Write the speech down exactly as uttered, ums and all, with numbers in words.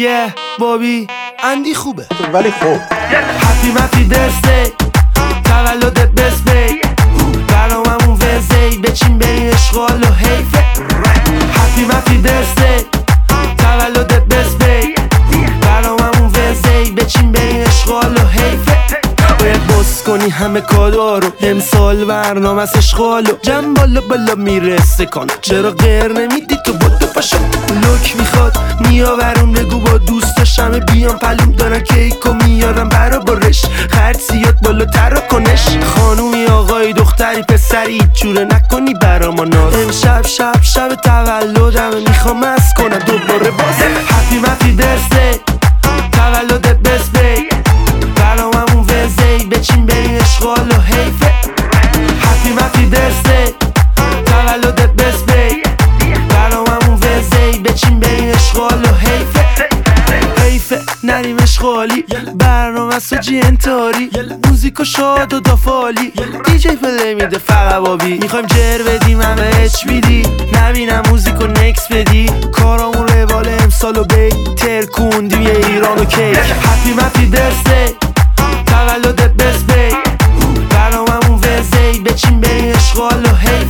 یه بابی اندی خوبه ولی خوب هپی مپی برسدی تولدت بسبی برناممون ونزدی بچین بریم اشغال و حیفه هپی مپی برسدی تولدت بسبی برناممون ونزدی بچین بریم اشغال و حیفه باید بس کنی همه کادا رو امسال برنامه از اشغالو جمع بالا بالا میرسه کن چرا غیر نمیدی تو بودو پاشو لوک میخواد میآورون بگو با دوستاش همه بیان پلوم دارن کیکو میارن برا برش خرسیات بالا تر کنش خانومی آقایی دختری پسری جوره نکنی برا ما ناز امشب شب شب تولدمه میخوام از کنم دوباره باز هپی مپی برسدی تولدت بسبی برناممون ونزدی بچین بریم اشغال و حیفه هپی مپی برسدی تولدت بسبی برناممون ونزدی بچین بریم اشغال و حیفه حیفه نریم اشغالی برنامه سجی انتاری موزیک و شاد و دافالی دیجی پلی میده فقط بابی میخوایم جر بدیم همه اچ بیدی نبینم موزیک و نکس بدی کارامون روال امسال و بی ترکوندیم یه ایران و کیک هپی مپی برسدی تولدت بسبی برناممون ونزدی بچین بریم اشغال و حیفه